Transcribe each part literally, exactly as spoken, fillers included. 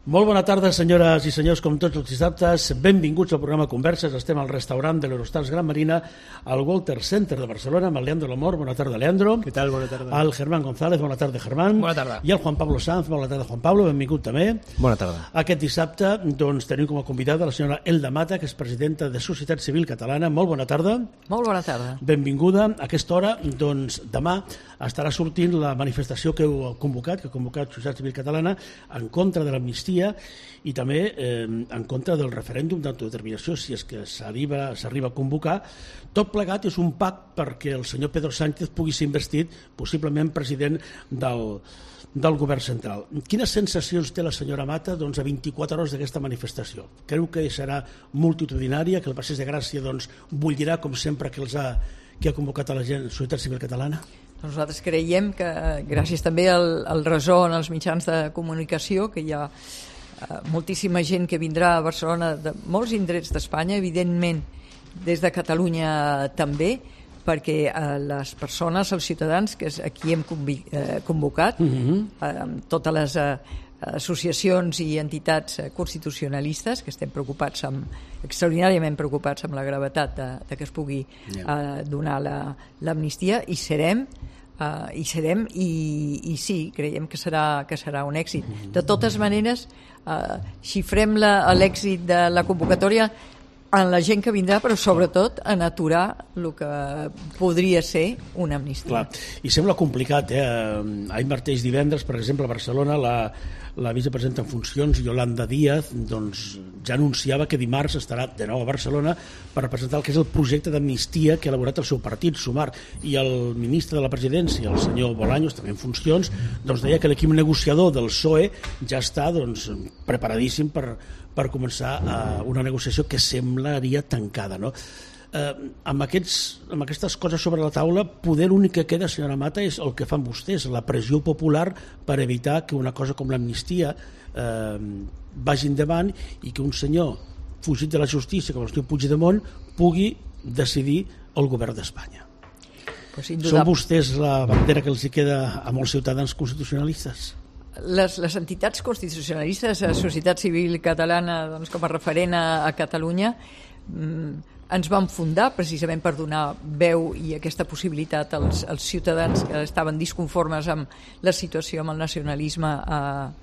Molt bona tarda, senyores i senyors, com tots els dissabtes. Benvinguts al programa Converses. Estem al restaurant de l'Eurostars Gran Marina, al Walter Center de Barcelona, amb el Leandro Lamor. Bona tarda, Leandro. Què tal? Bona tarda. El Germán González. Bona tarda, Germán. Bona tarda. I el Juan Pablo Sanz. Bona tarda, Juan Pablo. Benvingut també. Bona tarda. Aquest dissabte doncs, tenim com a convidada la senyora Elda Mata, que és presidenta de Societat Civil Catalana. Molt bona tarda. Molt bona tarda. Benvinguda. A aquesta hora, doncs, demà estarà sortint la manifestació que heu convocat, que ha convocat Societat Civil Catalana en contra de l'amnistia i també eh, en contra del referèndum d'autodeterminació, si és que s'arriba s'arriba a convocar. Tot plegat és un pacte perquè el senyor Pedro Sánchez pugui ser investit possiblement president del, del govern central. Quines sensacions té la senyora Mata doncs, a vint-i-quatre hores d'aquesta manifestació? Creu que serà multitudinària, que el Passeig de Gràcia doncs, bullirà com sempre que, els ha, que ha convocat a la gent Societat Civil Catalana? Nosaltres creiem que, gràcies també al, al ressò en els mitjans de comunicació, que hi ha uh, moltíssima gent que vindrà a Barcelona de molts indrets d'Espanya, evidentment des de Catalunya també, perquè uh, les persones, els ciutadans, que és aquí hem convi, uh, convocat, uh-huh. uh, amb totes les uh, associacions i entitats uh, constitucionalistes, que estem preocupats amb, extraordinàriament preocupats amb la gravetat de, de que es pugui uh, donar la, l'amnistia, i serem Uh, i serem i, i sí, creiem que serà, que serà un èxit. De totes maneres, uh, xifrem la, l'èxit de la convocatòria en la gent que vindrà, però sobretot en aturar el que podria ser una amnistia. Clar. I sembla complicat, eh? Ahir mateix divendres, per exemple, a Barcelona, la, la vicepresidenta en funcions, Yolanda Díaz, doncs, ja anunciava que dimarts estarà de nou a Barcelona per presentar el que és el projecte d'amnistia que ha elaborat el seu partit, Sumar, i el ministre de la presidència, el senyor Bolaños, també en funcions, doncs deia que l'equip negociador del P S O E ja està doncs, preparadíssim per, per començar uh, una negociació que semblaria tancada, no? Eh, amb, aquests, amb aquestes coses sobre la taula, poder l'únic que queda, senyora Mata, és el que fan vostès, la pressió popular per evitar que una cosa com l'amnistia eh, vagi endavant i que un senyor fugit de la justícia com el senyor Puigdemont pugui decidir el govern d'Espanya. Pues Són vostès la bandera que els hi queda a molts ciutadans constitucionalistes? Les, les entitats constitucionalistes, la Societat Civil Catalana, doncs, com a referent a, a Catalunya, mmm, ens vam fundar precisament per donar veu i aquesta possibilitat als, als ciutadans que estaven disconformes amb la situació, amb el nacionalisme a,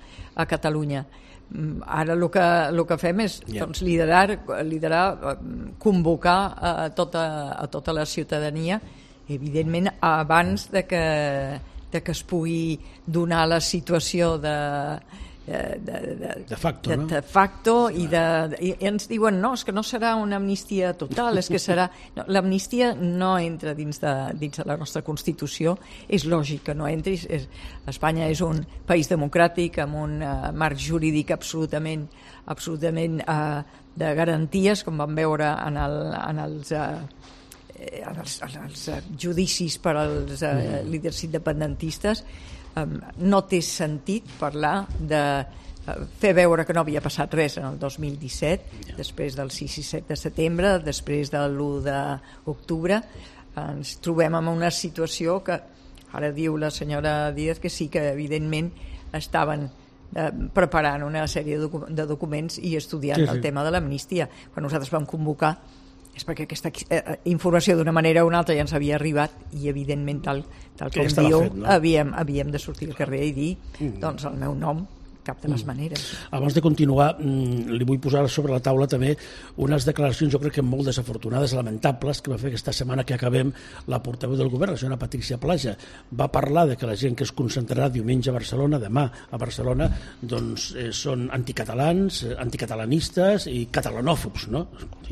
a Catalunya. Ara el que, el que fem és doncs, liderar, liderar, convocar a tota, a tota la ciutadania, evidentment abans de que, de que es pugui donar la situació de De, de, de, de facto, de, no? de facto i, de, i ens diuen no, és que no serà una amnistia total, és que serà no, l'amnistia no entra dins de, dins de la nostra Constitució, és lògic que no entri, és, Espanya és un país democràtic amb un uh, marc jurídic absolutament absolutament uh, de garanties, com vam veure en, el, en els uh, en els, en els judicis per als uh, líders independentistes. Um, no té sentit parlar de uh, fer veure que no havia passat res en el dos mil disset, yeah. després del sis i set de setembre, després de l'u d'octubre. Ens trobem en una situació que ara diu la senyora Díaz que sí que evidentment estaven uh, preparant una sèrie de, docu- de documents i estudiant sí, sí. el tema de l'amnistia. Quan nosaltres vam convocar és perquè aquesta eh, informació d'una manera o una altra ja ens havia arribat i evidentment tal, tal com diu fet, no? havíem, havíem de sortir al carrer i dir mm. doncs el meu nom, cap de les maneres. Abans de continuar, li vull posar sobre la taula també unes declaracions, jo crec que molt desafortunades, lamentables, que va fer aquesta setmana que acabem la portaveu del govern, la senyora Patricia Plaja. Va parlar de que la gent que es concentrarà diumenge a Barcelona, demà a Barcelona, doncs eh, són anticatalans, anticatalanistes i catalanòfobs, no?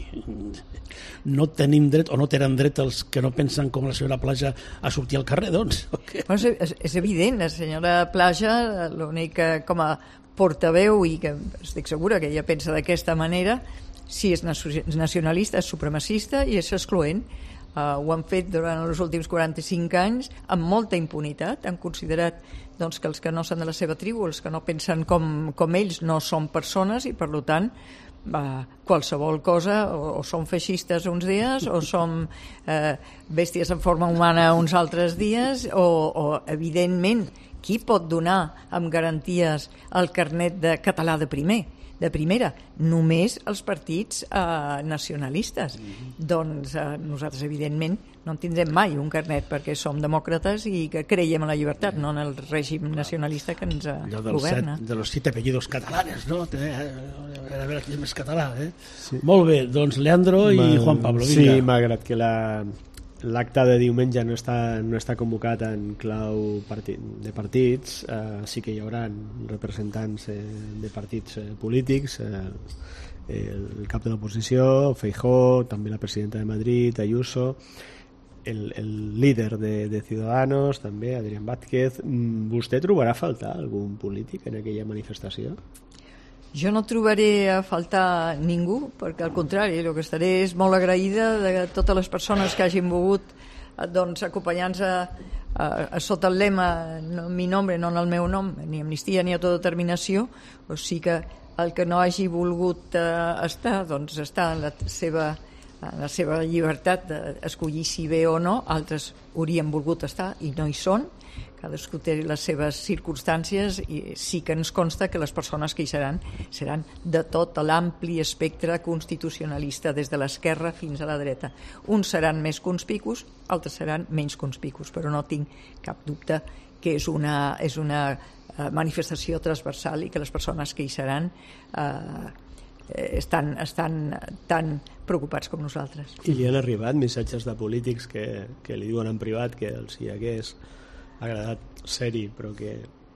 No tenim dret, o no tenen dret els que no pensen com la senyora Plaja a sortir al carrer, doncs? Okay. Bueno, és, és evident, la senyora Plaja, l'únic que com a portaveu, i que estic segura que ella pensa d'aquesta manera, si és nacionalista, és supremacista i és excloent. Uh, ho han fet durant els últims quaranta-cinc anys amb molta impunitat. Han considerat doncs, que els que no són de la seva tribu, els que no pensen com, com ells, no són persones i, per tant, uh, qualsevol cosa, o, o som feixistes uns dies, o som uh, bèsties en forma humana uns altres dies, o, o evidentment qui pot donar amb garanties el carnet de català de primer? de primera, només els partits eh, nacionalistes. Mm-hmm. Doncs eh, nosaltres, evidentment, no en tindrem mai un carnet perquè som demòcrates i que creiem en la llibertat, mm. no en el règim nacionalista que ens eh, governa. Set, de los siete apellidos catalanes, no? A veure qui és més català, eh? Sí. Molt bé, doncs Leandro i Ma... Juan Pablo. Vinga. Sí, malgrat que la... l'acte de diumenge no està, no està convocat en clau partit, de partits, eh, sí que hi haurà representants eh, de partits eh, polítics, eh, el cap de l'oposició, Feijóo, també la presidenta de Madrid, Ayuso, el, el líder de, de Ciudadanos, també, Adrián Vázquez. Vostè trobarà a faltar algun polític en aquella manifestació? Jo no trobaré a faltar ningú, perquè al contrari, el que estaré és molt agraïda de totes les persones que hagin volgut doncs, acompanyar-nos a, a, a sota el lema no, mi nombre, no en el meu nom, ni amnistia ni autodeterminació, o sigui que el que no hagi volgut uh, estar, doncs està en la seva, en la seva llibertat d'escollir si bé o no. Altres haurien volgut estar i no hi són. Cadascú té les seves circumstàncies i sí que ens consta que les persones que hi seran seran de tot l'ampli espectre constitucionalista, des de l'esquerra fins a la dreta. Uns seran més conspicus, altres seran menys conspicus, però no tinc cap dubte que és una, és una manifestació transversal i que les persones que hi seran eh, estan, estan tan preocupats com nosaltres. I li han arribat missatges de polítics que, que li diuen en privat que els hi hagués agradat ser-hi, però que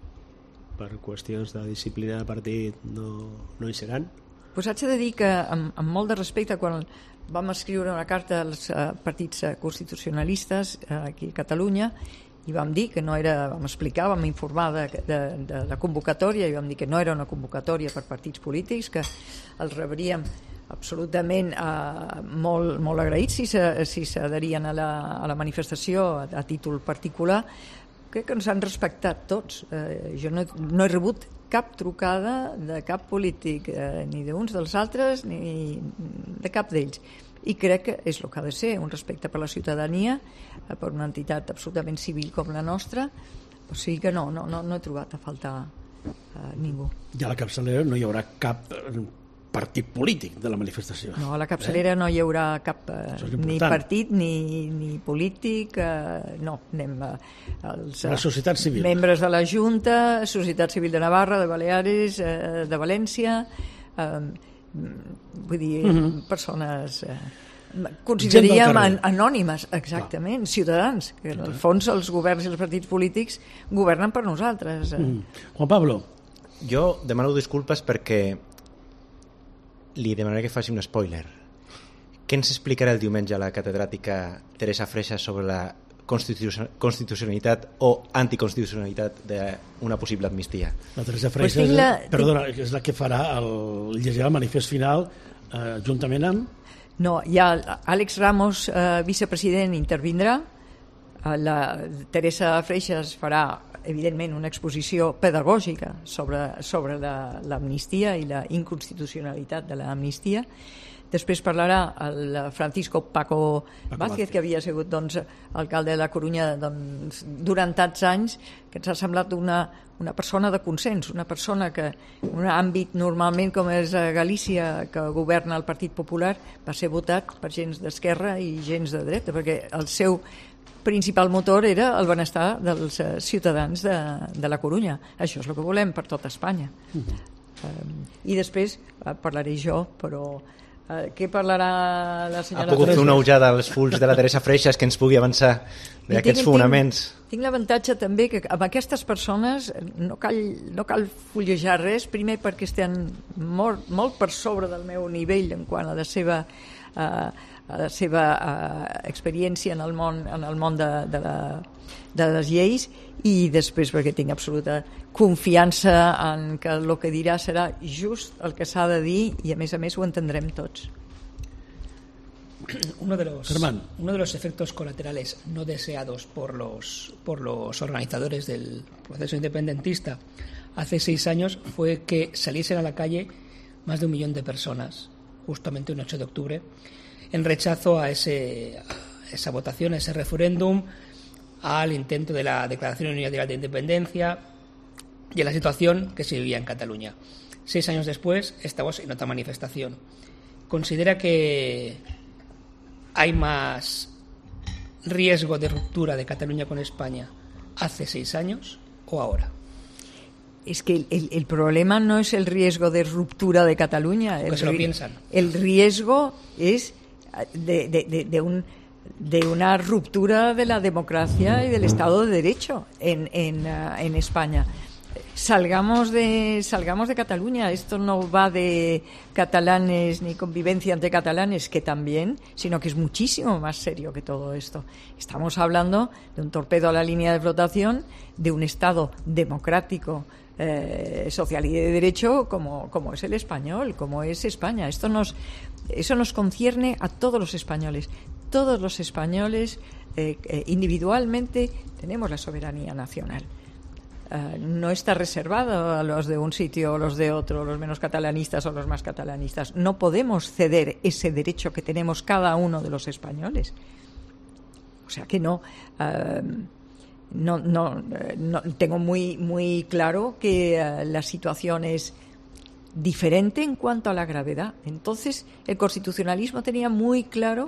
per qüestions de disciplina de partit no, no hi seran? Pues haig de dir que amb, amb molt de respecte, quan vam escriure una carta als uh, partits uh, constitucionalistes uh, aquí a Catalunya, i vam dir que no era, vam explicar, vam informar de, de, de la convocatòria, i vam dir que no era una convocatòria per partits polítics, que els rebríem absolutament eh, molt, molt agraïts si s'adherien a, la, a la manifestació a, a títol particular. Crec que ens han respectat tots. Eh, jo no he, no he rebut cap trucada de cap polític, eh, ni d'uns dels altres, ni de cap d'ells. I crec que és el que ha de ser, un respecte per la ciutadania, eh, per una entitat absolutament civil com la nostra. O sigui que no, no, no, no he trobat a faltar eh, ningú. I a la capçalera no hi haurà cap partit polític de la manifestació. No, a la capçalera eh? no hi haurà cap eh, ni partit ni, ni polític, eh, no, anem eh, els la societat civil. Membres de la Junta, Societat Civil de Navarra, de Baleares, eh, de València, eh, vull dir, uh-huh. persones eh, consideraríem an anònimes, exactament, clar. Ciutadans, que en el fons els governs i els partits polítics governen per nosaltres. Eh. Uh-huh. Juan Pablo. Jo demano disculpes perquè li demanaré que faci un spoiler. Què ens explicarà el diumenge la catedràtica Teresa Freixas sobre la constitucionalitat o anticonstitucionalitat d'una possible amnistia? La Teresa Freixas, pues la... perdona, és la que farà el, llegirà el manifest final eh, juntament amb... No, ja Àlex Ramos, eh, vicepresident, intervindrà. La Teresa Freixas farà evidentment una exposició pedagògica sobre, sobre l'amnistia i la inconstitucionalitat de l'amnistia. Després parlarà el Francisco Paco, Paco Vázquez, que havia sigut doncs, alcalde de la Corunya doncs, durant tants anys, que ens ha semblat una, una persona de consens, una persona que en un àmbit normalment com és Galícia, que governa el Partit Popular, va ser votat per gens d'esquerra i gens de dreta, perquè el seu principal motor era el benestar dels uh, ciutadans de, de la Corunya. Això és el que volem per tota Espanya. Uh-huh. um, I després uh, parlaré jo, però uh, què parlarà la senyora... Ha pogut fer una ullada als fulls de la Teresa Freixas que ens pugui avançar d'aquests fonaments? Tinc, tinc l'avantatge també que amb aquestes persones no cal, no cal fullejar res, primer perquè estan molt, molt per sobre del meu nivell en quant a la seva... Uh, a la seva uh, experiència en el món, en el món de, de, la, de les lleis, i després perquè tinc absoluta confiança en que el que dirà serà just el que s'ha de dir i a més a més ho entendrem tots. Uno de los, uno de los efectos colaterales no deseados por los, por los organizadores del proceso independentista hace seis años fue que saliesen a la calle más de un millón de personas, justamente un ocho de octubre, en rechazo a, ese, a esa votación, a ese referéndum, al intento de la Declaración Unilateral de Independencia y a la situación que se vivía en Cataluña. Seis años después estamos en otra manifestación. ¿Considera que hay más riesgo de ruptura de Cataluña con España hace seis años o ahora? Es que el, el problema no es el riesgo de ruptura de Cataluña. Porque el, se lo piensan. El riesgo es de, de, de, de, un, de una ruptura de la democracia y del Estado de Derecho en, en, uh, en España. Salgamos de, salgamos de Cataluña. Esto no va de catalanes ni convivencia entre catalanes, que también, sino que es muchísimo más serio que todo esto. Estamos hablando de un torpedo a la línea de flotación, de un Estado democrático, eh, social y de derecho como, como es el español, como es España. Esto nos, eso nos concierne a todos los españoles. Todos los españoles eh, eh, individualmente tenemos la soberanía nacional. Uh, no está reservado a los de un sitio o los de otro, los menos catalanistas o los más catalanistas. No podemos ceder ese derecho que tenemos cada uno de los españoles. O sea que no, uh, no, no, no tengo muy, muy claro que uh, la situación es diferente en cuanto a la gravedad. Entonces, el constitucionalismo tenía muy claro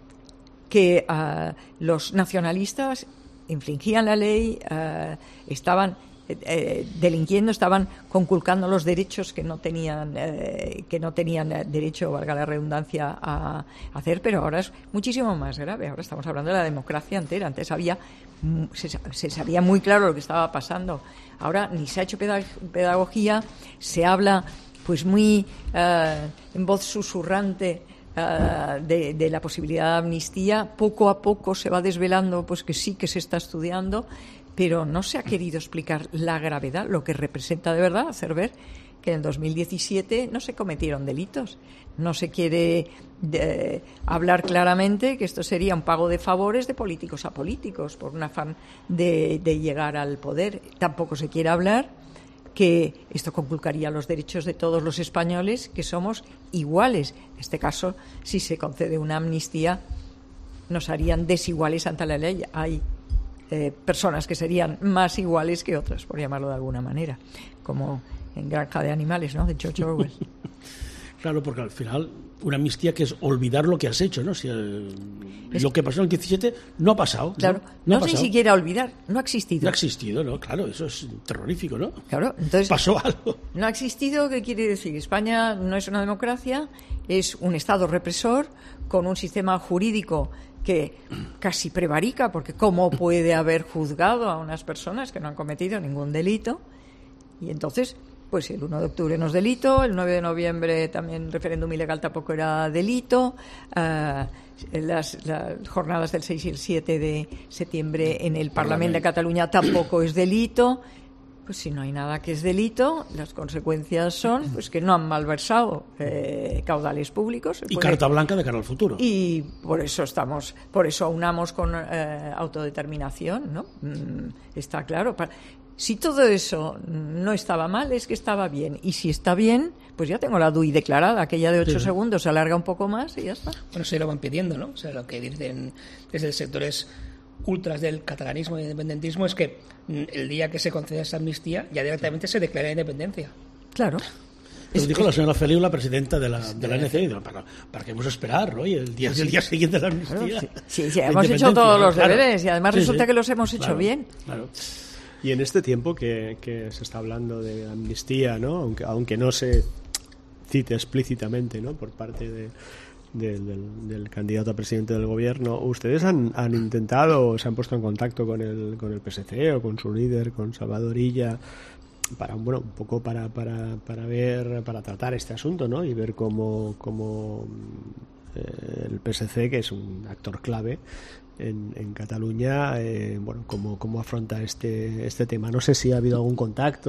que uh, los nacionalistas infringían la ley, uh, estaban eh, delinquiendo, estaban conculcando los derechos que no tenían eh, que no tenían derecho, valga la redundancia, a hacer, pero ahora es muchísimo más grave. Ahora estamos hablando de la democracia entera. Antes había se, se sabía muy claro lo que estaba pasando. Ahora ni se ha hecho pedagogía, se habla pues muy uh, en voz susurrante Uh, de, de la posibilidad de amnistía. Poco a poco se va desvelando pues que sí que se está estudiando, pero no se ha querido explicar la gravedad, lo que representa de verdad hacer ver que en el dos mil diecisiete no se cometieron delitos. No se quiere de, hablar claramente que esto sería un pago de favores de políticos a políticos por un afán de, de llegar al poder. Tampoco se quiere hablar que esto conculcaría los derechos de todos los españoles, que somos iguales. En este caso, si se concede una amnistía, nos harían desiguales ante la ley. Hay eh, personas que serían más iguales que otras, por llamarlo de alguna manera, como en Granja de Animales, ¿no?, de George Orwell. Claro, porque al final una amnistía que es olvidar lo que has hecho, ¿no? Si el, es lo que pasó en el diecisiete no ha pasado. Claro, no, no, no ha es pasado. Ni siquiera olvidar, no ha existido. No ha existido, ¿no? Claro, eso es terrorífico, ¿no? Claro, entonces pasó algo. No ha existido, ¿qué quiere decir? España no es una democracia, es un Estado represor con un sistema jurídico que casi prevarica, porque ¿cómo puede haber juzgado a unas personas que no han cometido ningún delito? Y entonces, pues el uno de octubre no es delito, el nueve de noviembre también referéndum ilegal tampoco era delito, uh, las, las jornadas del seis y el siete de septiembre en el Parlamento de Cataluña tampoco es delito. Pues si no hay nada que es delito, las consecuencias son pues que no han malversado eh, caudales públicos. Y puede, carta blanca de cara al futuro. Y por eso estamos, por eso aunamos con eh, autodeterminación, ¿no? Mm, está claro. Para, si todo eso no estaba mal, es que estaba bien. Y si está bien, pues ya tengo la D U I declarada, aquella de ocho sí. segundos, se alarga un poco más y ya está. Bueno, se lo van pidiendo, ¿no? O sea, lo que dicen desde el sector es ultras del catalanismo y independentismo es que el día que se conceda esa amnistía ya directamente se declara independencia. Claro. Lo es, dijo es, la señora Feliu, la presidenta de la, de la N C I, para, para que hemos esperar, ¿no? Y el día, el día siguiente de la amnistía. Claro, sí, sí, sí hemos hecho todos los claro. deberes y además sí, resulta sí. que los hemos hecho claro, bien. Claro. Y en este tiempo que, que se está hablando de amnistía, ¿no? Aunque, aunque no se cite explícitamente, ¿no?, por parte de Del, del, del candidato a presidente del gobierno, ¿ustedes han, han intentado o se han puesto en contacto con el, con el P S C o con su líder, con Salvador Illa, para bueno un poco para, para, para ver, para tratar este asunto, ¿no?, y ver cómo, cómo eh, el P S C, que es un actor clave en, en Cataluña, eh, bueno, cómo, cómo afronta este, este tema? No sé si ha habido algún contacto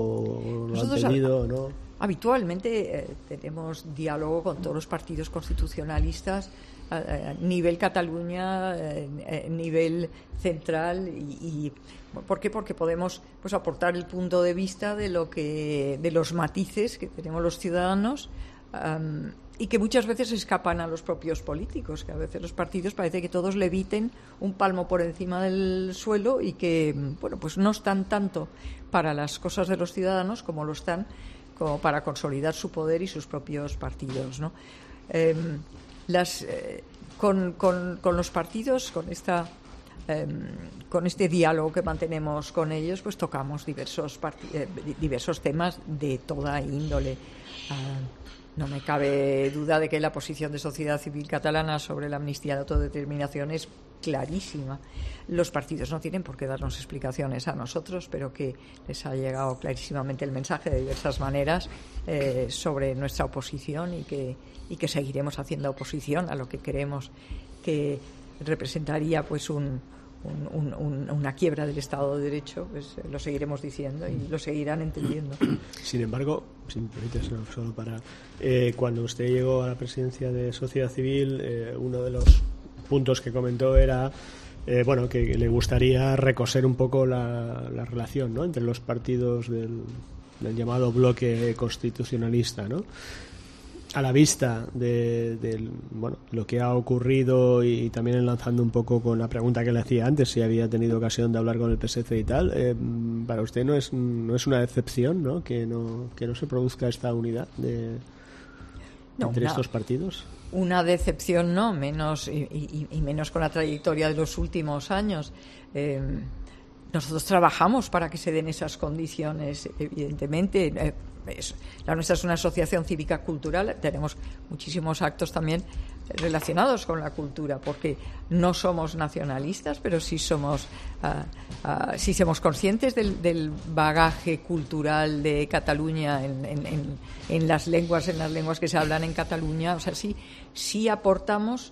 o lo han tenido o no. Habitualmente eh, tenemos diálogo con todos los partidos constitucionalistas a, a nivel Cataluña, a nivel central y, y ¿por qué? Porque podemos pues aportar el punto de vista de lo que de los matices que tenemos los ciudadanos um, y que muchas veces escapan a los propios políticos, que a veces los partidos parece que todos leviten un palmo por encima del suelo y que, bueno, pues no están tanto para las cosas de los ciudadanos como lo están como para consolidar su poder y sus propios partidos, ¿no? Eh, las, eh, con, con, con los partidos, con esta eh, con este diálogo que mantenemos con ellos, pues tocamos diversos part- eh, diversos temas de toda índole. Uh, No me cabe duda de que la posición de Sociedad Civil Catalana sobre la amnistía de autodeterminación es clarísima. Los partidos no tienen por qué darnos explicaciones a nosotros, pero que les ha llegado clarísimamente el mensaje de diversas maneras eh, sobre nuestra oposición y que, y que seguiremos haciendo oposición a lo que creemos que representaría pues un Un, un, una quiebra del Estado de Derecho, pues lo seguiremos diciendo y lo seguirán entendiendo. Sin embargo, si me permites, no, solo para eh, cuando usted llegó a la presidencia de Sociedad Civil, eh, uno de los puntos que comentó era eh, bueno, que le gustaría recoser un poco la, la relación, ¿no?, entre los partidos del, del llamado bloque constitucionalista, ¿no? A la vista de, de bueno, lo que ha ocurrido y, y también enlazando un poco con la pregunta que le hacía antes, si había tenido ocasión de hablar con el P S C y tal, eh, para usted no es no es una decepción, ¿no?, que no que no se produzca esta unidad de, no, entre una, estos partidos. Una decepción no, menos y, y, y menos con la trayectoria de los últimos años. Eh, nosotros trabajamos para que se den esas condiciones, evidentemente. Eh, Es, la nuestra es una asociación cívica cultural, tenemos muchísimos actos también relacionados con la cultura, porque no somos nacionalistas, pero sí somos uh, uh, sí somos conscientes del, del bagaje cultural de Cataluña en, en, en, en las lenguas en las lenguas que se hablan en Cataluña. O sea, sí sí aportamos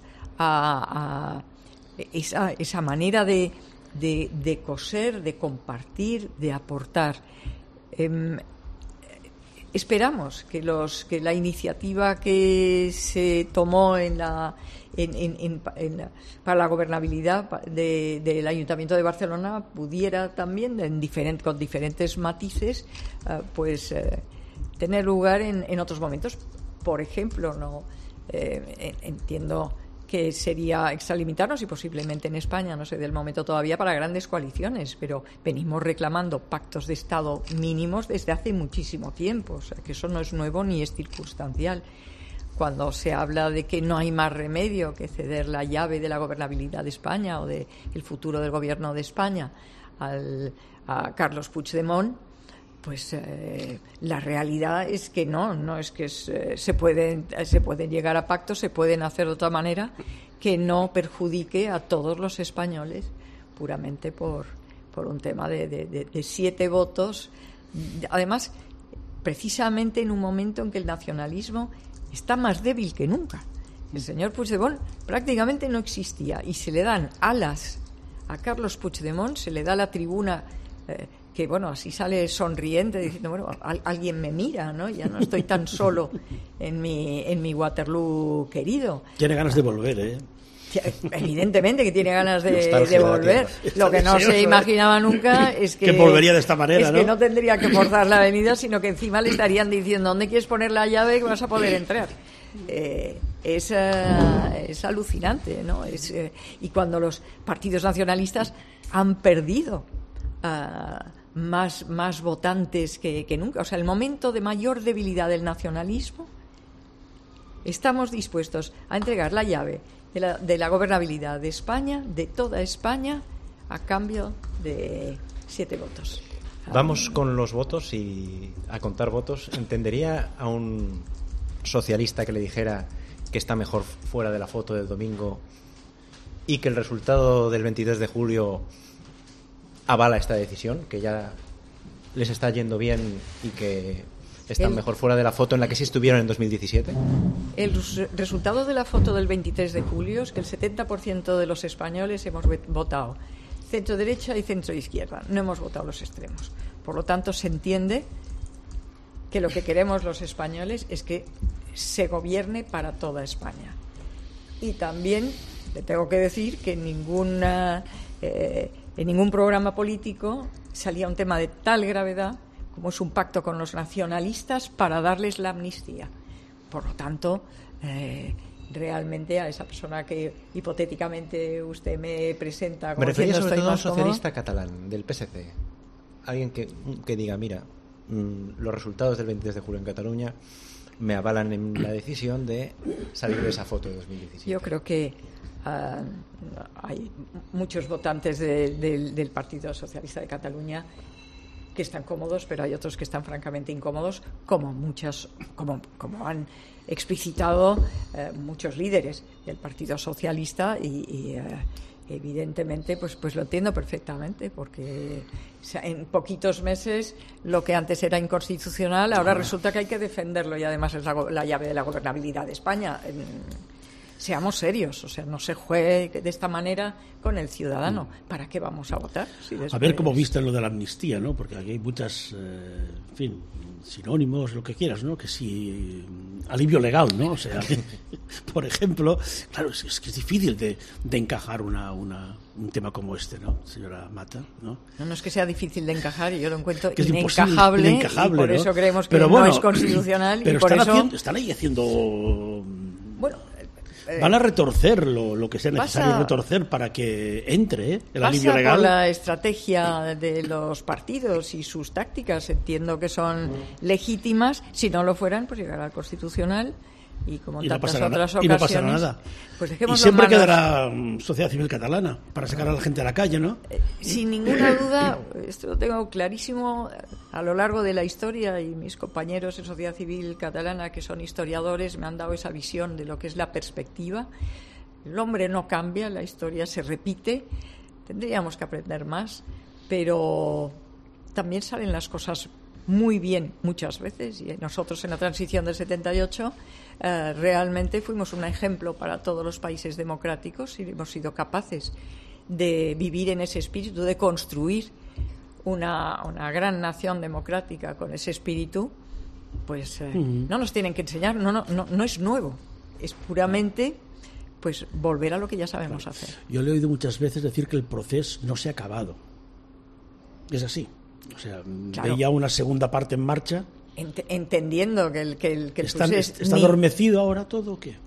a, a esa, esa manera de, de, de coser, de compartir, de aportar. Eh, Esperamos que los que la iniciativa que se tomó en la en, en, en, en, para la gobernabilidad de, del Ayuntamiento de Barcelona pudiera también, en diferent, con diferentes matices, uh, pues uh, tener lugar en, en otros momentos. Por ejemplo, no eh, entiendo que sería extralimitarnos y posiblemente en España no se dé el momento todavía para grandes coaliciones, pero venimos reclamando pactos de Estado mínimos desde hace muchísimo tiempo, o sea que eso no es nuevo ni es circunstancial. Cuando se habla de que no hay más remedio que ceder la llave de la gobernabilidad de España o del futuro del gobierno de España al, a Carlos Puigdemont, pues eh, la realidad es que no, no es que se, se pueden se pueden llegar a pactos, se pueden hacer de otra manera que no perjudique a todos los españoles puramente por, por un tema de, de, de, de siete votos. Además, precisamente en un momento en que el nacionalismo está más débil que nunca. El señor Puigdemont prácticamente no existía y se le dan alas a Carlos Puigdemont, se le da la tribuna eh, que, bueno, así sale sonriente diciendo, bueno, al, alguien me mira, ¿no? Ya no estoy tan solo en mi, en mi Waterloo querido. Tiene ganas de volver, ¿eh? Evidentemente que tiene ganas de, de volver. Lo que no se imaginaba nunca es que, que volvería de esta manera, es ¿no? que no tendría que forzar la avenida, sino que encima le estarían diciendo ¿dónde quieres poner la llave que vas a poder entrar? Eh, es, uh, es alucinante, ¿no? Es, uh, y cuando los partidos nacionalistas han perdido uh, más, más votantes que, que nunca, o sea, el momento de mayor debilidad del nacionalismo, estamos dispuestos a entregar la llave de la, de la gobernabilidad de España, de toda España, a cambio de siete votos. Vamos con los votos y a contar votos. ¿Entendería a un socialista que le dijera que está mejor fuera de la foto del domingo y que el resultado del veintidós de julio avala esta decisión, que ya les está yendo bien y que están el, mejor fuera de la foto en la que sí estuvieron en dos mil diecisiete? El resultado de la foto del veintitrés de julio es que el setenta por ciento de los españoles hemos votado centro derecha y centro izquierda, no hemos votado los extremos. Por lo tanto, se entiende que lo que queremos los españoles es que se gobierne para toda España. Y también le tengo que decir que en ninguna, eh, en ningún programa político salía un tema de tal gravedad como es un pacto con los nacionalistas para darles la amnistía. por lo tanto, eh, realmente a esa persona que hipotéticamente usted me presenta como me refería diciendo, sobre todo a un estoy más socialista cómodo. catalán del P S C, alguien que, que diga, mira, mmm, los resultados del veintidós de julio en Cataluña me avalan en la decisión de salir de esa foto de dos mil diecisiete. Yo creo que uh, hay muchos votantes de, de, del Partido Socialista de Cataluña que están cómodos, pero hay otros que están francamente incómodos, como muchas, como, como han explicitado eh, muchos líderes del Partido Socialista y, y eh, evidentemente pues pues lo entiendo perfectamente, porque o sea, en poquitos meses lo que antes era inconstitucional ahora resulta que hay que defenderlo, y además es la, la llave de la gobernabilidad de España. Seamos serios, o sea, no se juegue de esta manera con el ciudadano. ¿Para qué vamos a votar? Si después... A ver cómo viste lo de la amnistía, ¿no? Porque aquí hay muchas, eh, en fin, sinónimos, lo que quieras, ¿no? Que si alivio legal, ¿no? O sea, que, por ejemplo, claro, es, es que es difícil de, de encajar una, una, un tema como este, ¿no, señora Mata? ¿No? No, no es que sea difícil de encajar, yo lo encuentro que es inencajable, inencajable, y por ¿no? eso creemos que pero bueno, no es constitucional. Pero y por están, eso... haciendo, están ahí haciendo... Bueno, eh, van a retorcer lo, lo que sea necesario pasa, retorcer para que entre ¿eh? el pasa alivio legal. Por la estrategia de los partidos y sus tácticas, entiendo que son legítimas. Si no lo fueran, pues llegará al Constitucional y como en y no tantas pasará, otras y no ocasiones, pasará nada. Pues y siempre quedará um, sociedad civil catalana para sacar a la gente a la calle, ¿no? Eh, sin ninguna duda, esto lo tengo clarísimo a lo largo de la historia, y mis compañeros en sociedad civil catalana, que son historiadores, me han dado esa visión de lo que es la perspectiva. El hombre no cambia, la historia se repite, tendríamos que aprender más, pero también salen las cosas muy bien muchas veces, y nosotros en la transición del setenta y ocho eh, realmente fuimos un ejemplo para todos los países democráticos, y hemos sido capaces de vivir en ese espíritu, de construir una, una gran nación democrática con ese espíritu. Pues eh, uh-huh. no nos tienen que enseñar, no, no, no, no es nuevo, es puramente pues volver a lo que ya sabemos claro. hacer. Yo le he oído muchas veces decir que el proceso no se ha acabado. Es así. O sea, claro. veía una segunda parte en marcha. Ent- entendiendo que el, que el, que el ¿Está, proceso... ¿Está ni... adormecido ahora todo o qué?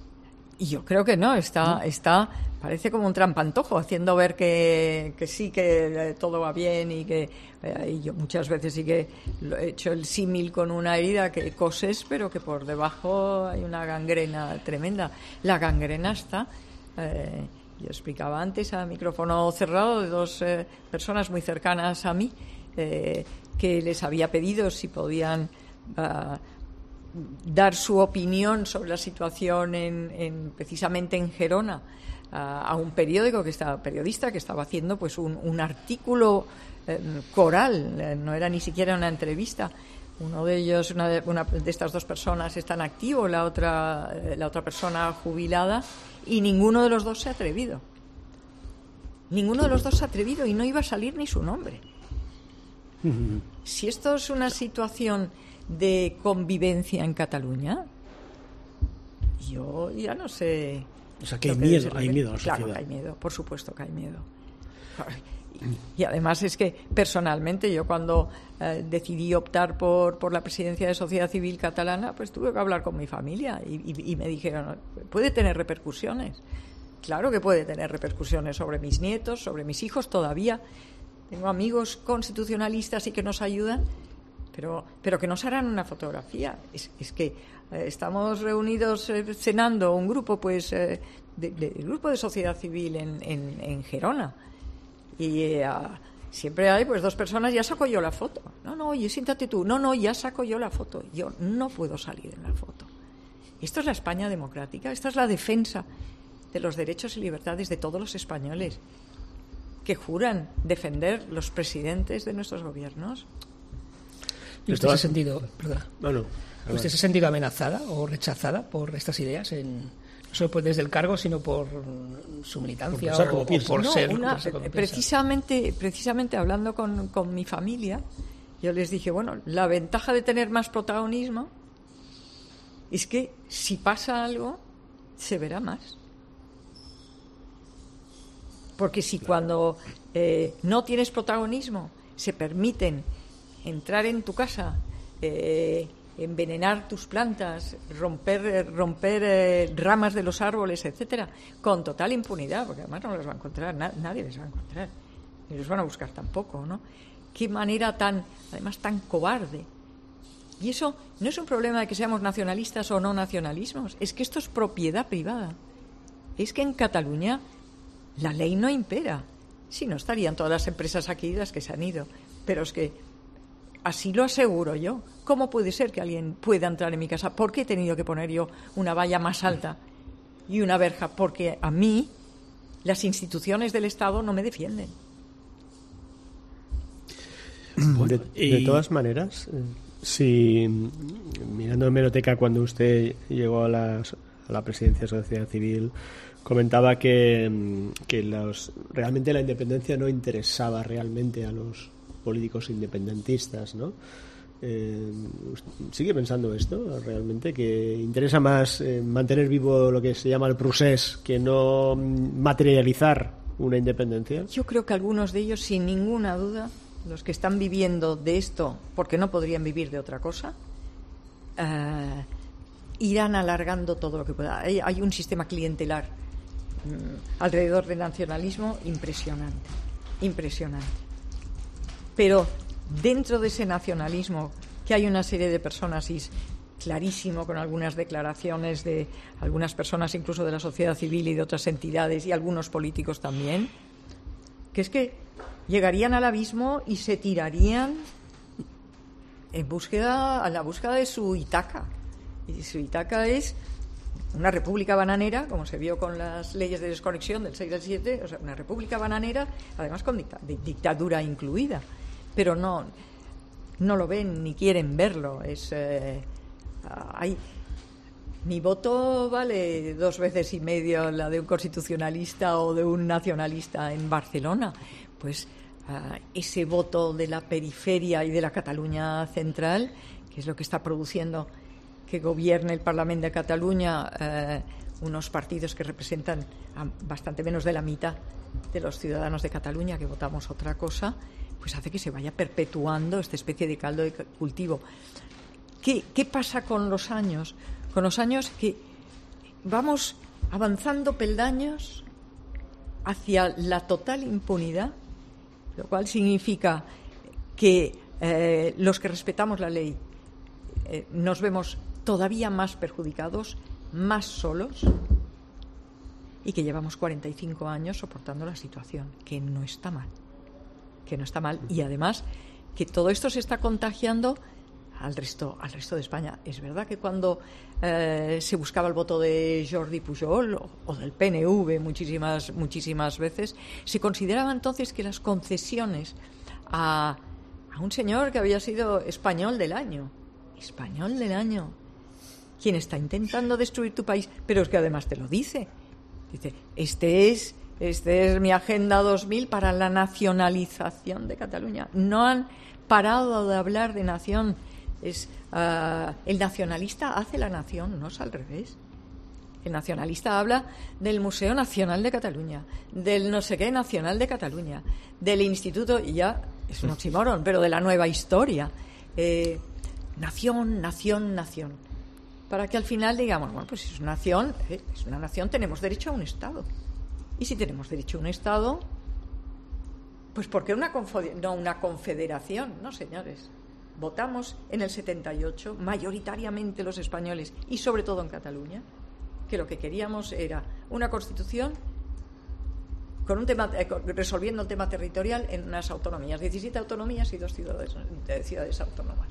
Yo creo que no, está, ¿No? está parece como un trampantojo, haciendo ver que, que sí, que eh, todo va bien, y que eh, y yo muchas veces sí que lo he hecho el símil con una herida que coses, pero que por debajo hay una gangrena tremenda. La gangrena está... Eh, yo explicaba antes a micrófono cerrado de dos eh, personas muy cercanas a mí, eh, que les había pedido si podían uh, dar su opinión sobre la situación en, en, precisamente en Gerona, uh, a un periódico que estaba, periodista que estaba haciendo pues un, un artículo eh, coral, eh, no era ni siquiera una entrevista. Uno de ellos, una de, una de estas dos personas está en activo, la otra, eh, la otra persona jubilada, y ninguno de los dos se ha atrevido. Ninguno de los dos se ha atrevido, y no iba a salir ni su nombre. Uh-huh. Si esto es una situación de convivencia en Cataluña, yo ya no sé. O sea, que hay miedo, hay miedo a la sociedad. Claro que hay miedo, por supuesto que hay miedo. Y además es que personalmente yo cuando eh, decidí optar por, por la presidencia de Sociedad Civil Catalana, pues tuve que hablar con mi familia y, y, y me dijeron, puede tener repercusiones. Claro que puede tener repercusiones sobre mis nietos, sobre mis hijos todavía. Tengo amigos constitucionalistas y que nos ayudan, pero, pero que nos harán una fotografía. Es, es que eh, estamos reunidos eh, cenando un grupo, pues, eh, de, de, de grupo de sociedad civil en, en, en Gerona. Y eh, siempre hay pues dos personas, ya saco yo la foto. No, no, oye, siéntate tú. No, no, ya saco yo la foto. Yo no puedo salir en la foto. Esto es la España democrática, esta es la defensa de los derechos y libertades de todos los españoles que juran defender los presidentes de nuestros gobiernos. ¿Y usted se ha sentido, perdona, bueno, ¿usted se ha sentido amenazada o rechazada por estas ideas en... no solo pues desde el cargo, sino por su militancia por o, o por no, ser una, precisamente precisamente hablando con, con mi familia, yo les dije, bueno, la ventaja de tener más protagonismo es que si pasa algo se verá más, porque si claro. cuando eh, no tienes protagonismo se permiten entrar en tu casa eh, envenenar tus plantas, romper, romper eh, ramas de los árboles, etcétera, con total impunidad, porque además no los va a encontrar, na- nadie les va a encontrar, ni los van a buscar tampoco, ¿no? Qué manera tan, además tan cobarde. Y eso no es un problema de que seamos nacionalistas o no nacionalismos, es que esto es propiedad privada. Es que en Cataluña la ley no impera. Si no, estarían todas las empresas aquí las que se han ido. Pero es que así lo aseguro yo. ¿Cómo puede ser que alguien pueda entrar en mi casa? ¿Por qué he tenido que poner yo una valla más alta y una verja? Porque a mí las instituciones del Estado no me defienden. De, de todas maneras, eh, si mirando en hemeroteca cuando usted llegó a la, a la presidencia de la sociedad civil, comentaba que, que los, realmente la independencia no interesaba realmente a los políticos independentistas, ¿no? Eh, ¿Sigue pensando esto realmente? ¿Que interesa más eh, mantener vivo lo que se llama el procés que no materializar una independencia? Yo creo que algunos de ellos, sin ninguna duda, los que están viviendo de esto porque no podrían vivir de otra cosa, eh, irán alargando todo lo que pueda. Hay, hay un sistema clientelar mmm, alrededor del nacionalismo impresionante, impresionante. Pero dentro de ese nacionalismo, que hay una serie de personas, y es clarísimo con algunas declaraciones de algunas personas, incluso de la sociedad civil y de otras entidades, y algunos políticos también, que es que llegarían al abismo y se tirarían en búsqueda, a la búsqueda de su Ítaca. Y su Ítaca es una república bananera, como se vio con las leyes de desconexión del seis al siete, o sea, una república bananera, además con dicta, de, dictadura incluida. Pero no, no lo ven ni quieren verlo. Es, eh, hay, mi voto vale dos veces y medio la de un constitucionalista o de un nacionalista en Barcelona. Pues uh, ese voto de la periferia y de la Cataluña central, que es lo que está produciendo que gobierne el Parlamento de Cataluña eh, unos partidos que representan a bastante menos de la mitad de los ciudadanos de Cataluña, que votamos otra cosa, pues hace que se vaya perpetuando esta especie de caldo de cultivo. ¿Qué, qué pasa con los años? Con los años que vamos avanzando peldaños hacia la total impunidad, lo cual significa que eh, los que respetamos la ley eh, nos vemos todavía más perjudicados, más solos, y que llevamos cuarenta y cinco años soportando la situación, que no está mal, que no está mal, y además que todo esto se está contagiando al resto, al resto de España. Es verdad que cuando eh, se buscaba el voto de Jordi Pujol o, o del P N V muchísimas, muchísimas veces, se consideraba entonces que las concesiones a, a un señor que había sido español del año, español del año, quien está intentando destruir tu país, pero es que además te lo dice. Dice, este es, este es mi Agenda dos mil para la nacionalización de Cataluña. No han parado de hablar de nación. Es, uh, el nacionalista hace la nación, no es al revés. El nacionalista habla del Museo Nacional de Cataluña, del no sé qué nacional de Cataluña, del instituto, y ya es un oxímoron, pero de la nueva historia. Eh, nación, nación, nación. Para que al final digamos, bueno, pues si es una nación, eh, es una nación, tenemos derecho a un Estado. Y si tenemos derecho a un Estado, pues ¿por qué una confode- no una confederación? No, señores. Votamos en el setenta y ocho, mayoritariamente los españoles, y sobre todo en Cataluña, que lo que queríamos era una constitución con un tema, eh, resolviendo el tema territorial en unas autonomías, diecisiete autonomías y dos ciudades, eh, ciudades autónomas,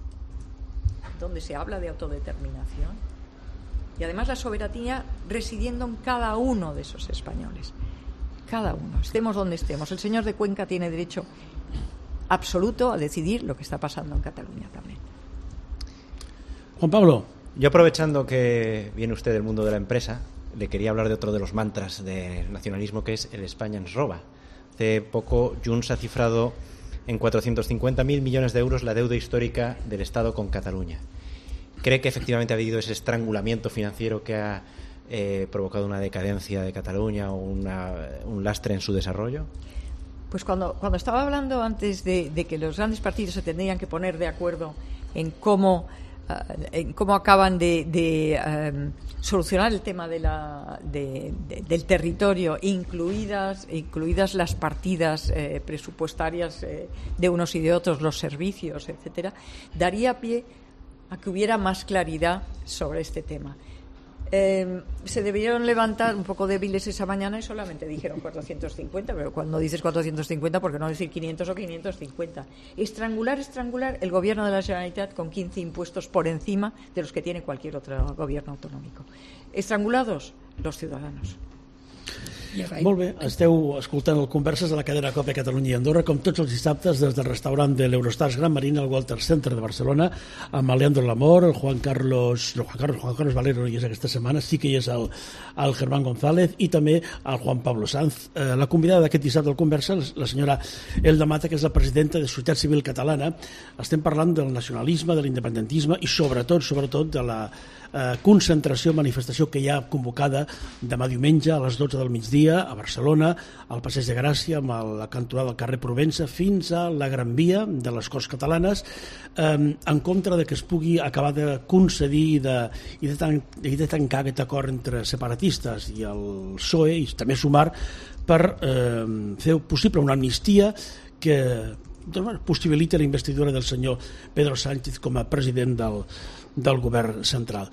donde se habla de autodeterminación y además la soberanía residiendo en cada uno de esos españoles, cada uno, estemos donde estemos. El señor de Cuenca tiene derecho absoluto a decidir lo que está pasando en Cataluña también. Juan Pablo. Yo, aprovechando que viene usted del mundo de la empresa, le quería hablar de otro de los mantras del nacionalismo, que es el España ens roba. Hace poco Junts ha cifrado en cuatrocientos cincuenta mil millones de euros la deuda histórica del Estado con Cataluña. ¿Cree que efectivamente ha habido ese estrangulamiento financiero que ha eh, provocado una decadencia de Cataluña o una, un lastre en su desarrollo? Pues cuando, cuando estaba hablando antes de, de que los grandes partidos se tendrían que poner de acuerdo en cómo en cómo acaban de, de um, solucionar el tema de la, de, de, del territorio, incluidas, incluidas las partidas eh, presupuestarias eh, de unos y de otros, los servicios, etcétera, daría pie a que hubiera más claridad sobre este tema. Eh, se debieron levantar un poco débiles esa mañana y solamente dijeron cuatrocientos cincuenta, pero cuando dices cuatrocientos cincuenta, ¿por qué no decir quinientos o quinientos cincuenta? Estrangular, estrangular el gobierno de la Generalitat con quince impuestos por encima de los que tiene cualquier otro gobierno autonómico. Estrangulados los ciudadanos. Molt bé, esteu escoltant el Converses de la cadena COPE Catalunya i Andorra, com tots els dissabtes des del restaurant de l'Eurostars Gran Marina al Walter Center de Barcelona, amb el Leandro Lamor, el Juan Carlos, no, Juan Carlos, Juan Carlos Valero no hi és aquesta setmana, sí que hi és el, el Germán González i també el Juan Pablo Sanz. Eh, la convidada d'aquest dissabte del Converses, la senyora Elda Mata, que és la presidenta de Societat Civil Catalana. Estem parlant del nacionalisme, de l'independentisme i sobretot, sobretot de la eh, concentració, manifestació que hi ha convocada demà diumenge a les dotze del migdia a Barcelona, al Passeig de Gràcia, amb la cantonada del carrer Provença, fins a la Gran Via de les Corts Catalanes, eh, en contra de que es pugui acabar de concedir i de, i de, tan, i de tancar aquest acord entre separatistes i el P S O E, i també Sumar, per eh, fer possible una amnistia que doncs, bueno, possibilita la investidura del senyor Pedro Sánchez com a president del, del govern central.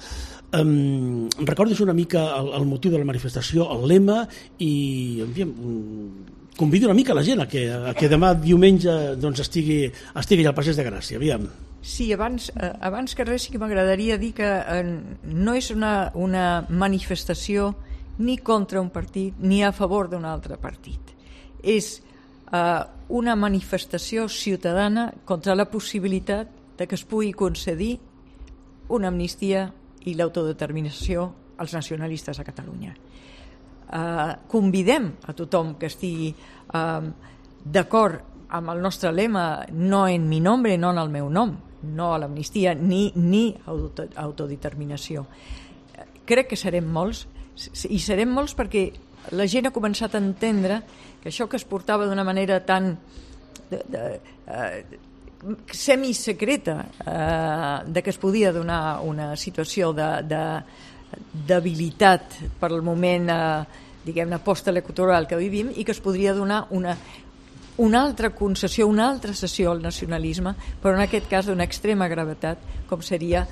Um, recordes una mica el, el motiu de la manifestació, el lema, i en fi, convido una mica la gent a que, a que demà diumenge doncs, estigui, estigui al Passeig de Gràcia. Aviam. Sí, abans, eh, abans que res sí que m'agradaria dir que eh, no és una, una manifestació ni contra un partit ni a favor d'un altre partit. És eh, una manifestació ciutadana contra la possibilitat de que es pugui concedir una amnistia i l'autodeterminació als nacionalistes a Catalunya. Uh, convidem a tothom que estigui uh, d'acord amb el nostre lema, no en mi nombre, no en el meu nom, no a l'amnistia ni, ni auto, autodeterminació. Crec que serem molts, i serem molts perquè la gent ha començat a entendre que això que es portava d'una manera tan de, de, uh, semisecreta eh, de que es podia donar una situació de, de debilitat per al moment eh, diguem-ne postelectoral que vivim i que es podria donar una, una altra concessió, una altra sessió al nacionalisme, però en aquest cas d'una extrema gravetat com seria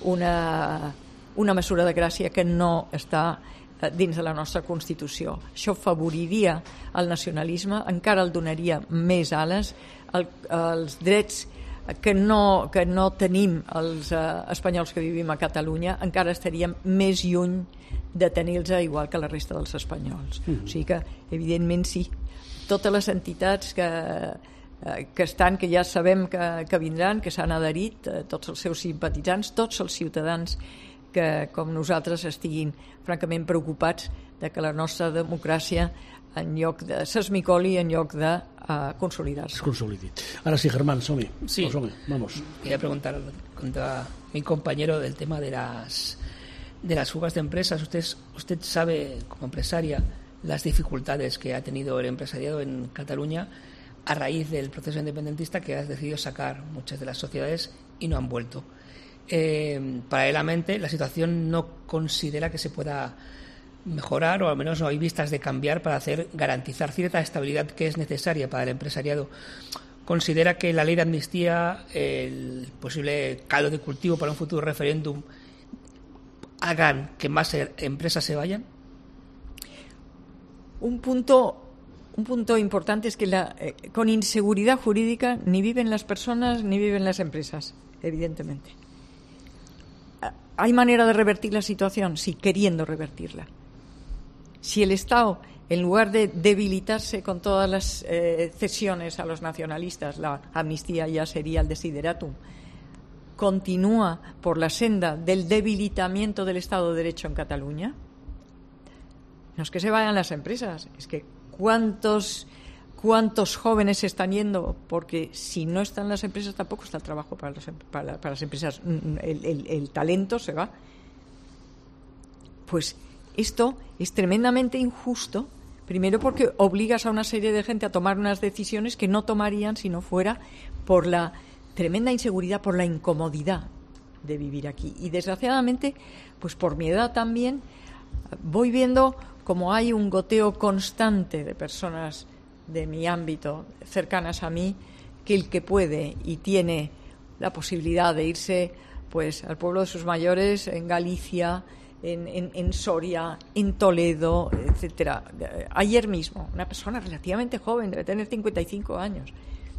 una, una mesura de gràcia que no està dins de la nostra Constitució. Això favoriria el nacionalisme, encara el donaria més ales, el, els drets que no, que no tenim els eh, espanyols que vivim a Catalunya encara estaríem més lluny de tenir-los igual que la resta dels espanyols. Mm. O sigui que, evidentment, sí, totes les entitats que, eh, que estan, que ja sabem que, que vindran, que s'han adherit, eh, tots els seus simpatitzants, tots els ciutadans que, com nosaltres, estiguin francament preocupats de que la nostra democràcia en lloc de s'esmicoli, en lloc de uh, consolidar-se. Es consolidi. Ahora sí, Germán, Somi. Sí. Oh, Somi, vamos. Quería preguntar contra mi compañero del tema de las de las fugas de empresas. Usted, usted sabe, como empresaria, las dificultades que ha tenido el empresariado en Cataluña a raíz del proceso independentista, que ha decidido sacar muchas de las sociedades y no han vuelto. Eh, paralelamente, la situación no considera que se pueda mejorar, o al menos no hay vistas de cambiar para hacer garantizar cierta estabilidad que es necesaria para el empresariado. ¿Considera que la ley de amnistía, el posible caldo de cultivo para un futuro referéndum, hagan que más empresas se vayan? Un punto, un punto importante es que la, eh, con inseguridad jurídica ni viven las personas ni viven las empresas, evidentemente. ¿Hay manera de revertir la situación? Sí, queriendo revertirla. Si el Estado, en lugar de debilitarse con todas las eh, cesiones a los nacionalistas, la amnistía ya sería el desideratum, continúa por la senda del debilitamiento del Estado de Derecho en Cataluña, no es que se vayan las empresas, es que cuántos, cuántos jóvenes se están yendo, porque si no están las empresas tampoco está el trabajo para, los, para, para las empresas, el, el, el talento se va. Pues esto es tremendamente injusto, primero porque obligas a una serie de gente a tomar unas decisiones que no tomarían si no fuera por la tremenda inseguridad, por la incomodidad de vivir aquí. Y desgraciadamente, pues por mi edad también, voy viendo como hay un goteo constante de personas de mi ámbito cercanas a mí, que el que puede y tiene la posibilidad de irse pues al pueblo de sus mayores, en Galicia, en, en, en Soria, en Toledo, etcétera. Ayer mismo, una persona relativamente joven, debe tener cincuenta y cinco años,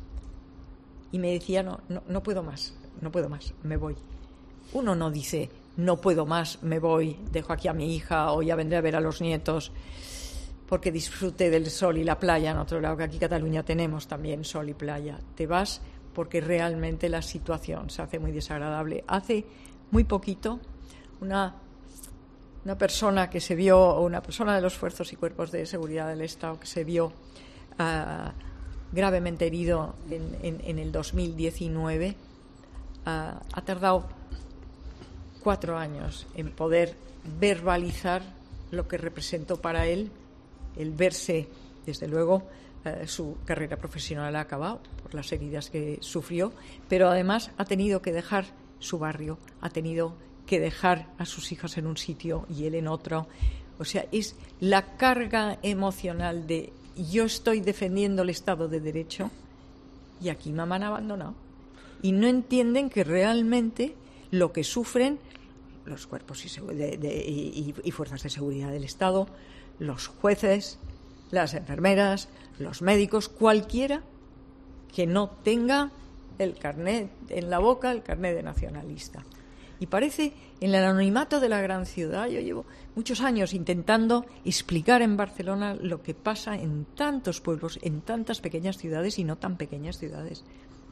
y me decía, no, no, no puedo más, no puedo más, me voy. Uno no dice, no puedo más, me voy, dejo aquí a mi hija o ya vendré a ver a los nietos porque disfrute del sol y la playa en otro lado, que aquí en Cataluña tenemos también sol y playa. Te vas porque realmente la situación se hace muy desagradable. Hace muy poquito una, una persona que se vio, una persona de los Fuerzas y Cuerpos de Seguridad del Estado que se vio uh, gravemente herido en, en, en el dos mil diecinueve, uh, ha tardado cuatro años en poder verbalizar lo que representó para él el verse, desde luego, eh, su carrera profesional ha acabado por las heridas que sufrió, pero además ha tenido que dejar su barrio, ha tenido que dejar a sus hijos en un sitio y él en otro. O sea, es la carga emocional de yo estoy defendiendo el Estado de Derecho y aquí me han abandonado. Y no entienden que realmente lo que sufren los cuerpos y, de, de, y, y fuerzas de seguridad del Estado, los jueces, las enfermeras, los médicos, cualquiera que no tenga el carnet en la boca, el carnet de nacionalista. Y parece, en el anonimato de la gran ciudad, yo llevo muchos años intentando explicar en Barcelona lo que pasa en tantos pueblos, en tantas pequeñas ciudades y no tan pequeñas ciudades.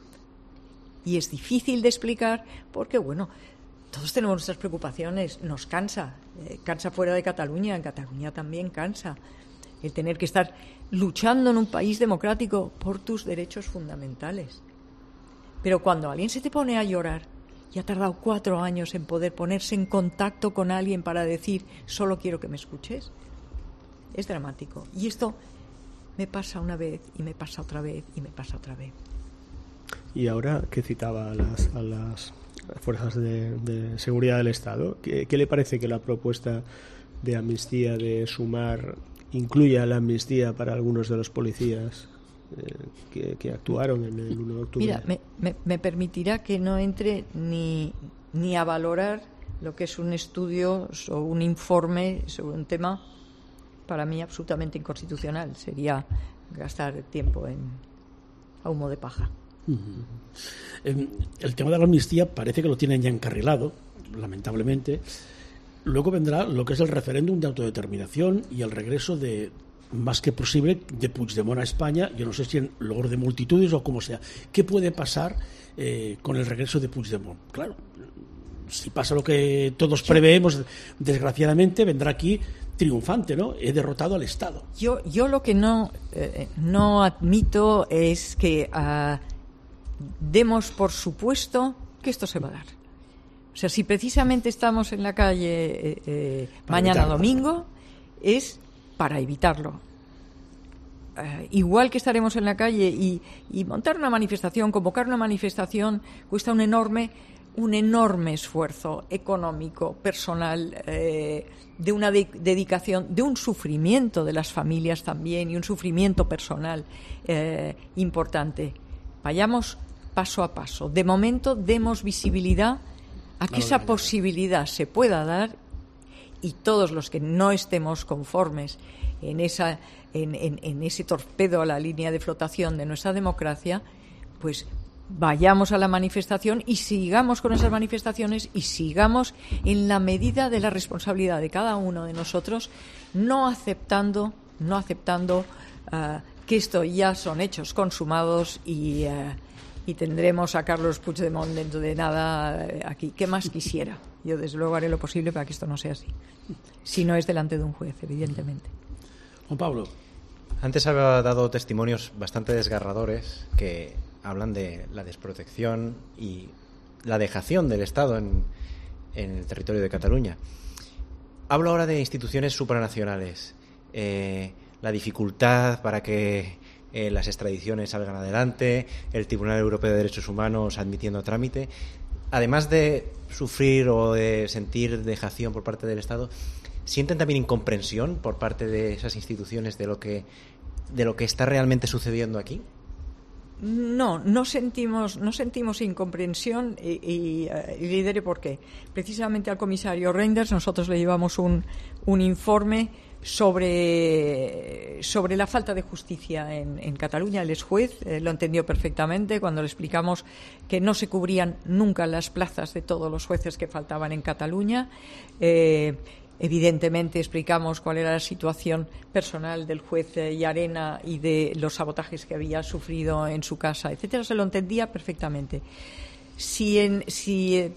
Y es difícil de explicar porque, bueno, todos tenemos nuestras preocupaciones, nos cansa, eh, cansa fuera de Cataluña, en Cataluña también cansa el tener que estar luchando en un país democrático por tus derechos fundamentales. Pero cuando alguien se te pone a llorar y ha tardado cuatro años en poder ponerse en contacto con alguien para decir solo quiero que me escuches, es dramático. Y esto me pasa una vez y me pasa otra vez y me pasa otra vez. Y ahora que citaba a las, a las fuerzas de, de seguridad del Estado, ¿qué, ¿qué le parece que la propuesta de amnistía de Sumar incluya la amnistía para algunos de los policías eh, que, que actuaron en el uno de octubre? Mira, me, me, me permitirá que no entre ni, ni a valorar lo que es un estudio o un informe sobre un tema para mí absolutamente inconstitucional. Sería gastar tiempo en a humo de paja. Uh-huh. El tema de la amnistía parece que lo tienen ya encarrilado, lamentablemente. Luego vendrá lo que es el referéndum de autodeterminación y el regreso de, más que posible, de Puigdemont a España. Yo no sé si en logro de multitudes o como sea. ¿Qué puede pasar eh, con el regreso de Puigdemont? Claro, si pasa lo que todos preveemos, desgraciadamente vendrá aquí triunfante, ¿no? He derrotado al Estado. Yo, yo lo que no, eh, no admito es que uh, demos por supuesto que esto se va a dar. O sea, si precisamente estamos en la calle eh, eh, mañana evitarlo. Domingo, es para evitarlo. Uh, igual que estaremos en la calle y, y montar una manifestación, convocar una manifestación, cuesta un enorme, un enorme esfuerzo económico, personal, eh, de una de- dedicación, de un sufrimiento de las familias también y un sufrimiento personal eh, importante. Vayamos paso a paso. De momento, demos visibilidad a que esa posibilidad se pueda dar y todos los que no estemos conformes en, esa, en, en, en ese torpedo a la línea de flotación de nuestra democracia, pues vayamos a la manifestación y sigamos con esas manifestaciones y sigamos en la medida de la responsabilidad de cada uno de nosotros, no aceptando, no aceptando uh, que esto ya son hechos consumados y... Uh, y tendremos a Carlos Puigdemont dentro de nada aquí. ¿Qué más quisiera? Yo desde luego haré lo posible para que esto no sea así. Si no es delante de un juez, evidentemente. Juan Pablo. Antes había dado testimonios bastante desgarradores que hablan de la desprotección y la dejación del Estado en, en el territorio de Cataluña. Hablo ahora de instituciones supranacionales. Eh, la dificultad para que Eh, las extradiciones salgan adelante, el Tribunal Europeo de Derechos Humanos admitiendo trámite. además de sufrir o de sentir dejación por parte del Estado, ¿sienten también incomprensión por parte de esas instituciones de lo que, de lo que está realmente sucediendo aquí? No, no sentimos, no sentimos incomprensión y, y, y le diré por qué. Precisamente al comisario Reinders nosotros le llevamos un, un informe sobre, sobre la falta de justicia en, en Cataluña. Él es juez, eh, lo entendió perfectamente cuando le explicamos que no se cubrían nunca las plazas de todos los jueces que faltaban en Cataluña. Eh, Evidentemente explicamos cuál era la situación personal del juez Llarena y de los sabotajes que había sufrido en su casa, etcétera. Se lo entendía perfectamente. Si, en, si eh,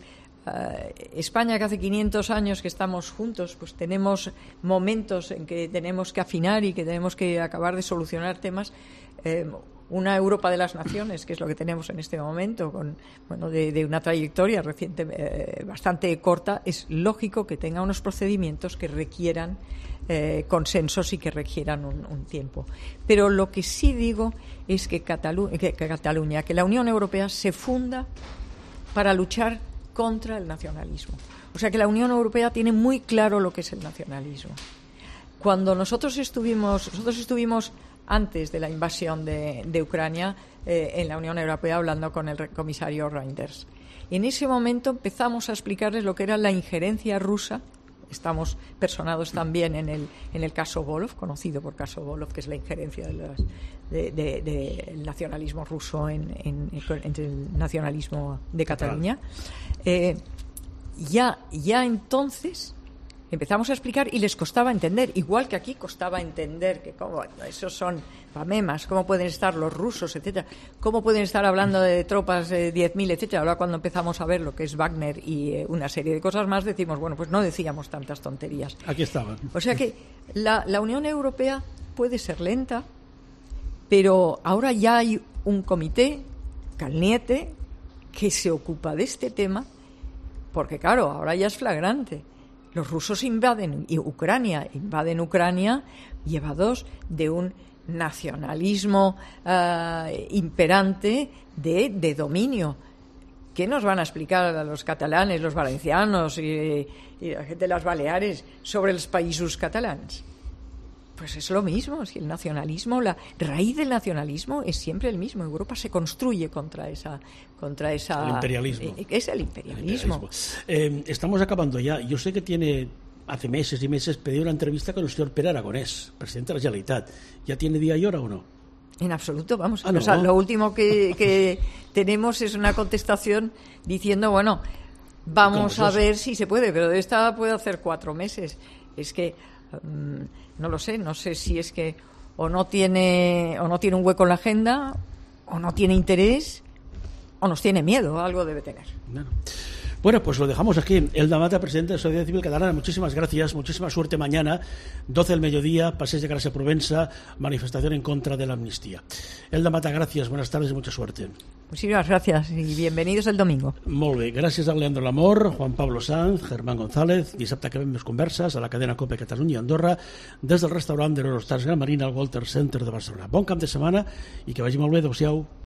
España, que hace quinientos años que estamos juntos, pues tenemos momentos en que tenemos que afinar y que tenemos que acabar de solucionar temas, eh, una Europa de las naciones, que es lo que tenemos en este momento, con bueno de, de una trayectoria reciente eh, bastante corta, es lógico que tenga unos procedimientos que requieran eh, consensos y que requieran un, un tiempo. Pero lo que sí digo es que, Catalu- que, que Cataluña, que la Unión Europea se funda para luchar contra el nacionalismo. O sea que la Unión Europea tiene muy claro lo que es el nacionalismo. Cuando nosotros estuvimos, nosotros estuvimos antes de la invasión de, de Ucrania eh, en la Unión Europea hablando con el comisario Reinders. En ese momento empezamos a explicarles lo que era la injerencia rusa. Estamos personados también en el, en el caso Volov, conocido por caso Volov, que es la injerencia del de, de, de nacionalismo ruso en, en, en el nacionalismo de Cataluña. Eh, ya, ya entonces empezamos a explicar y les costaba entender, igual que aquí costaba entender que cómo, esos son pamemas, cómo pueden estar los rusos, etcétera, cómo pueden estar hablando de tropas de diez mil, etcétera. Ahora cuando empezamos a ver lo que es Wagner y eh, una serie de cosas más, decimos, bueno, pues no decíamos tantas tonterías. Aquí estaban. O sea que la, la Unión Europea puede ser lenta, pero ahora ya hay un comité, Calniete, que se ocupa de este tema, porque claro, ahora ya es flagrante. Los rusos invaden Ucrania, invaden Ucrania llevados de un nacionalismo uh, imperante de, de dominio. ¿Qué nos van a explicar a los catalanes, los valencianos y, y la gente de las Baleares sobre los països catalans? Pues es lo mismo, si el nacionalismo, la raíz del nacionalismo es siempre el mismo. Europa se construye contra esa, contra esa. El imperialismo. Es el imperialismo. El imperialismo. Eh, estamos acabando ya. Yo sé que tiene hace meses y meses pedido una entrevista con el señor Pere Aragonés, presidente de la Generalitat. ¿Ya tiene día y hora o no? En absoluto, vamos. Ah, no. O sea, lo último que, que tenemos es una contestación diciendo, bueno, vamos a ver si se puede, pero esta puede hacer cuatro meses. Es que um, no lo sé, no sé si es que o no tiene o no tiene un hueco en la agenda, o no tiene interés, o nos tiene miedo, algo debe tener. Bueno. Bueno, pues lo dejamos aquí. Elda Mata, presidente de la Sociedad Civil Catalana, muchísimas gracias, muchísima suerte mañana, doce del mediodía, Passeig de Gràcia Provença, manifestación en contra de la amnistía. Elda Mata, gracias, buenas tardes y mucha suerte. Muchísimas gracias y bienvenidos el domingo. Molt bé, gràcies a Leandro Lamor, Juan Pablo Sanz, Germán González. Dissabte acabem més converses a la cadena COPE Catalunya i Andorra des del restaurant de l'Eurostars Gran Marina al Walter Center de Barcelona. Bon cap de setmana i que vagi molt bé, adeu-siau.